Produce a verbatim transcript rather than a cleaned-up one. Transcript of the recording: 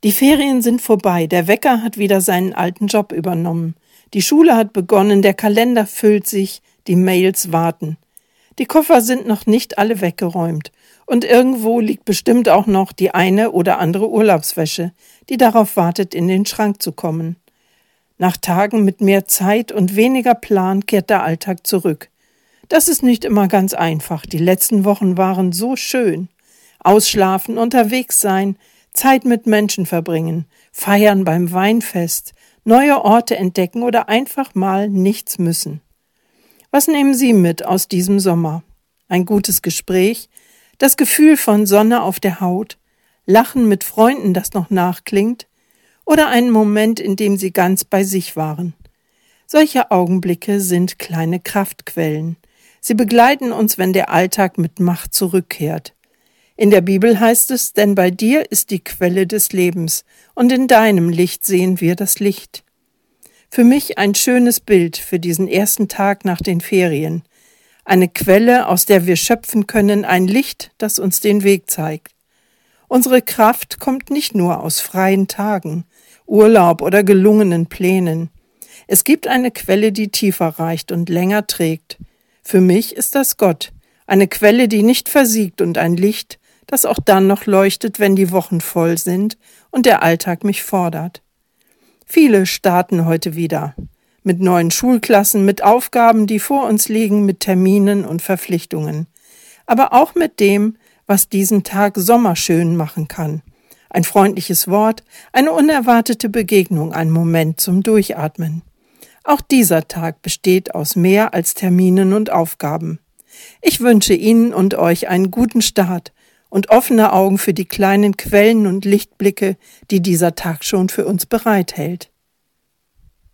Die Ferien sind vorbei, der Wecker hat wieder seinen alten Job übernommen. Die Schule hat begonnen, der Kalender füllt sich, die Mails warten. Die Koffer sind noch nicht alle weggeräumt und irgendwo liegt bestimmt auch noch die eine oder andere Urlaubswäsche, die darauf wartet, in den Schrank zu kommen. Nach Tagen mit mehr Zeit und weniger Plan kehrt der Alltag zurück. Das ist nicht immer ganz einfach. Die letzten Wochen waren so schön. Ausschlafen, unterwegs sein, Zeit mit Menschen verbringen, feiern beim Weinfest, neue Orte entdecken oder einfach mal nichts müssen. Was nehmen Sie mit aus diesem Sommer? Ein gutes Gespräch, das Gefühl von Sonne auf der Haut, Lachen mit Freunden, das noch nachklingt, oder einen Moment, in dem Sie ganz bei sich waren. Solche Augenblicke sind kleine Kraftquellen. Sie begleiten uns, wenn der Alltag mit Macht zurückkehrt. In der Bibel heißt es, denn bei dir ist die Quelle des Lebens und in deinem Licht sehen wir das Licht. Für mich ein schönes Bild für diesen ersten Tag nach den Ferien. Eine Quelle, aus der wir schöpfen können, ein Licht, das uns den Weg zeigt. Unsere Kraft kommt nicht nur aus freien Tagen, Urlaub oder gelungenen Plänen. Es gibt eine Quelle, die tiefer reicht und länger trägt. Für mich ist das Gott, eine Quelle, die nicht versiegt und ein Licht, das auch dann noch leuchtet, wenn die Wochen voll sind und der Alltag mich fordert. Viele starten heute wieder, mit neuen Schulklassen, mit Aufgaben, die vor uns liegen, mit Terminen und Verpflichtungen, aber auch mit dem, was diesen Tag sommerschön machen kann. Ein freundliches Wort, eine unerwartete Begegnung, ein Moment zum Durchatmen. Auch dieser Tag besteht aus mehr als Terminen und Aufgaben. Ich wünsche Ihnen und euch einen guten Start und offene Augen für die kleinen Quellen und Lichtblicke, die dieser Tag schon für uns bereithält.